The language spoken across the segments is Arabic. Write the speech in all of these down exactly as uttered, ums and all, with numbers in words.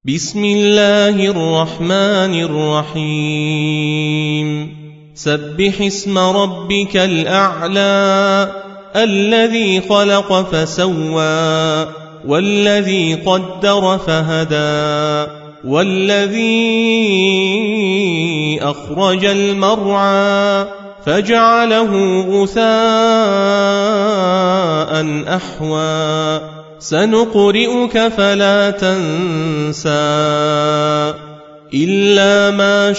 بسم الله الرحمن الرحيم سبح اسم ربك الأعلى الذي خلق فسوى والذي قدر فهدى والذي أخرج المرعى فجعله غثاء أحوى سنقرئك فلا تنسى إلا ما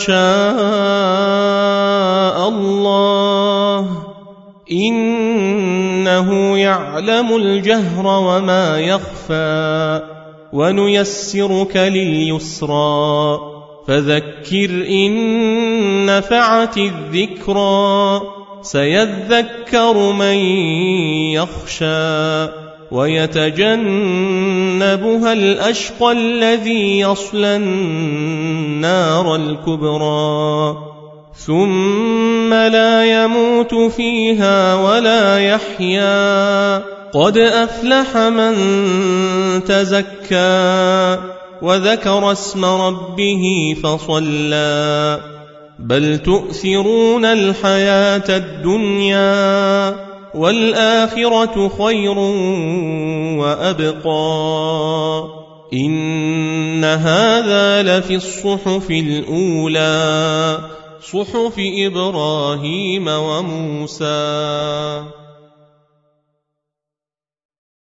شاء الله إنه يعلم الجهر وما يخفى ونيسرك لليسرى فذكر إن نفعت الذكرى سيذكر من يخشى ويتجنبها الأشقى الذي يصلى النار الكبرى ثم لا يموت فيها ولا يحيا قد أفلح من تزكى وذكر اسم ربه فصلى بل تؤثرون الحياة الدنيا والآخرة خير وأبقى إن هذا لفي الصحف الأولى صحف إبراهيم وموسى.